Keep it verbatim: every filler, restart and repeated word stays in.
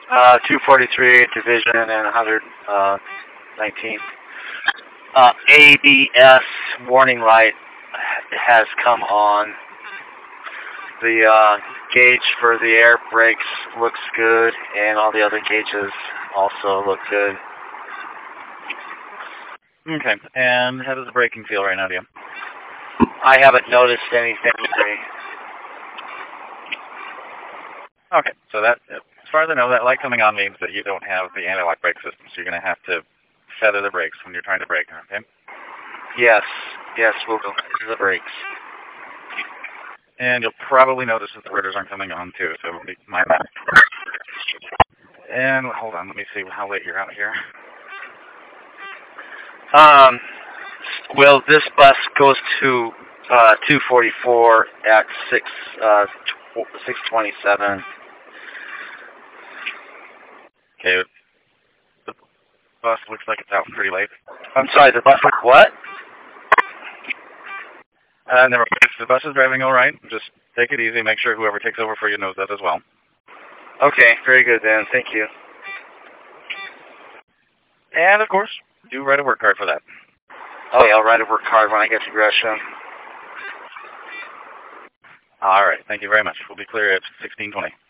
Uh, two forty-three Division and one nineteen. Uh, A B S warning light has come on. The uh, gauge for the air brakes looks good, and all the other gauges also look good. Okay, and how does the braking feel right now, do you? I haven't noticed anything. Okay, so that, as far as I know, that light coming on means that you don't have the anti-lock brake system, so you're going to have to feather the brakes when you're trying to brake, okay? Yes, yes, we'll go to the brakes. And you'll probably notice that the rotors aren't coming on too, so mind that. And hold on, let me see how late you're out here. Um, well, this bus goes to uh, two forty-four at six uh, six twenty-seven. Okay, the bus looks like it's out pretty late. I'm sorry, the bus went what? Uh, never mind. The bus is driving all right. Just take it easy. Make sure whoever takes over for you knows that as well. Okay, very good then. Thank you. And, of course, do write a work card for that. Oh, yeah, I'll write a work card when I get to Gresham. All right. Thank you very much. We'll be clear at sixteen twenty.